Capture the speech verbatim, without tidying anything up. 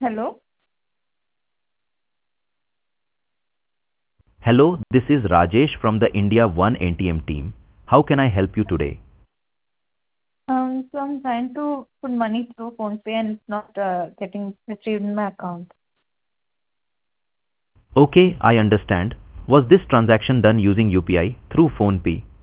Hello. Hello, this is Rajesh from the India One N T M team. How can I help you today? Um, so I'm trying to put money through PhonePe and it's not uh, getting retrieved in my account. Okay, I understand. Was this transaction done using U P I through PhonePe?